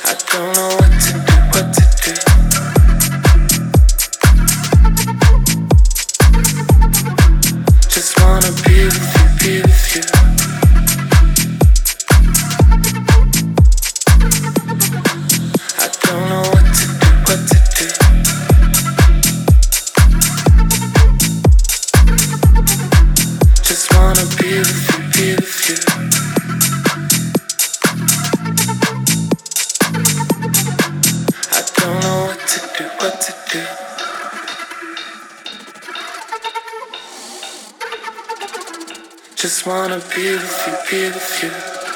I don't know what to do, what to do. Just wanna be with you, be with you. I don't know what to do, what to do. Just wanna be with you, be with you. I don't know what to do, what to do. Just wanna be with you, be with you.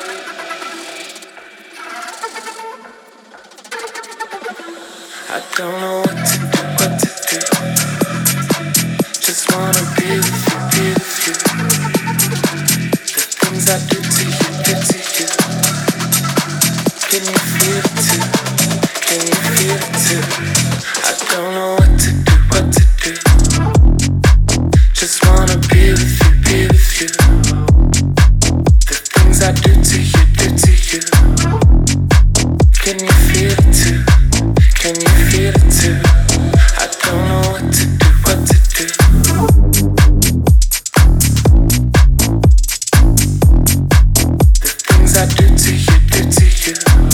I don't know what to do, what to do. Just wanna be with you, be with you. The things I do to you, do to you. Can you feel it too? Can you feel it too? I don't know what to do, what to do. Just wanna be with you, be with you. The things I do to you, do to you. Can you feel it too? Can you feel it too? I don't know what to do, what to do. The things I do to you, do to you.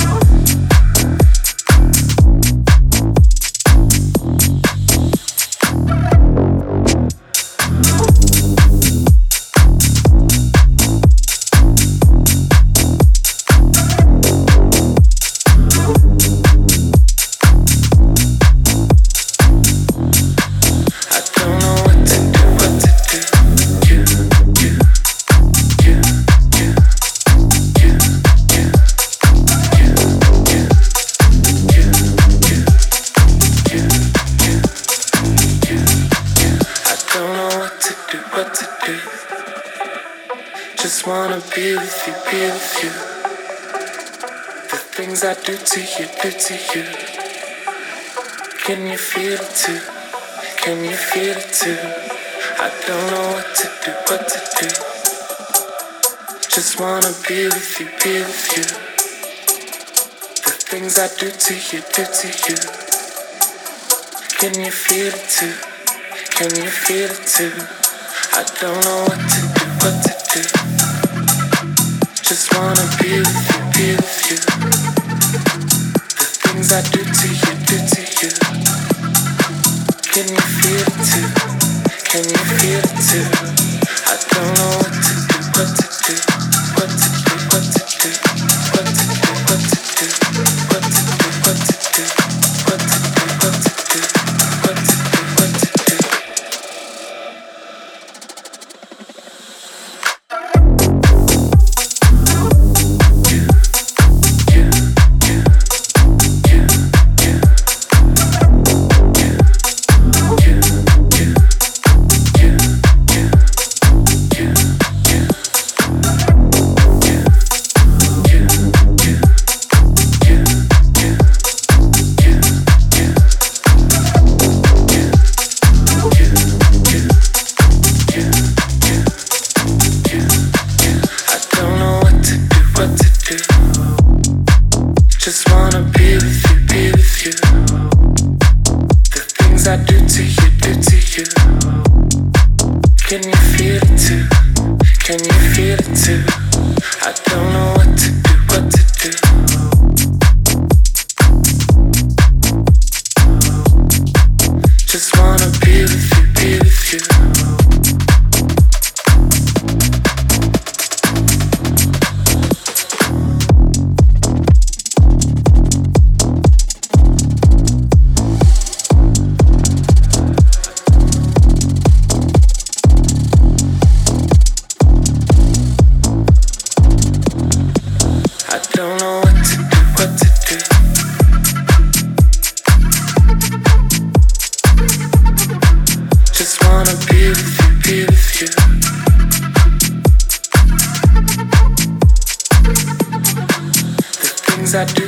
Just wanna be with you, be with you. The things I do to you, do to you. Can you feel it too? Can you feel it too? I don't know what to do, what to do. Just wanna be with you, be with you. The things I do to you, do to you. Can you feel it too? Can you feel it too? I don't know what to do, what to do. Just wanna be with you, be with you. The things I do to you, do to you. Can you feel it too? Can you feel it too? I don't know what to do, what to do, what to do, what to do, what to do, what to do, what to do, what to do, what to do, what to do, what to do, what to do. Just wanna be with you, be with you. The things I do to you, do to you. Can you feel it too? Can you feel it too? I don't know what to do, what to do. Just wanna be with you, be with you. I don't know what to do, what to do. Just wanna be with you, be with you. The things I do